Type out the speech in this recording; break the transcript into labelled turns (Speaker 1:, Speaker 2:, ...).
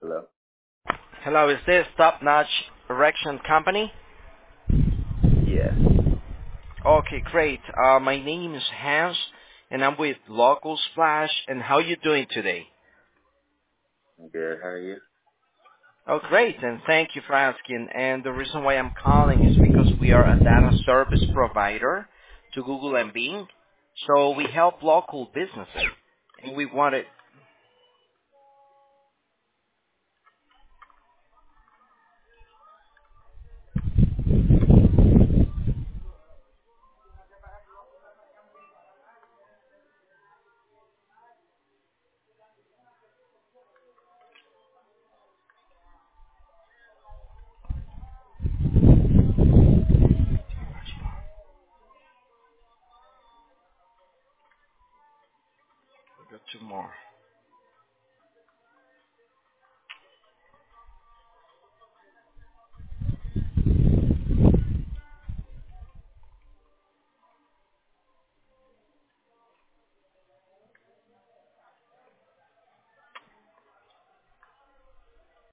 Speaker 1: Hello?
Speaker 2: Hello, is this Top Notch Erection Company?
Speaker 1: Yeah.
Speaker 2: Okay, great. My name is Hans, and I'm with Local Splash. And how you doing today?
Speaker 1: I'm good. How are you?
Speaker 2: Oh, great, and thank you for asking. And the reason why I'm calling is because we are a data service provider to Google and Bing. So we help local businesses, and we wanted we got two more.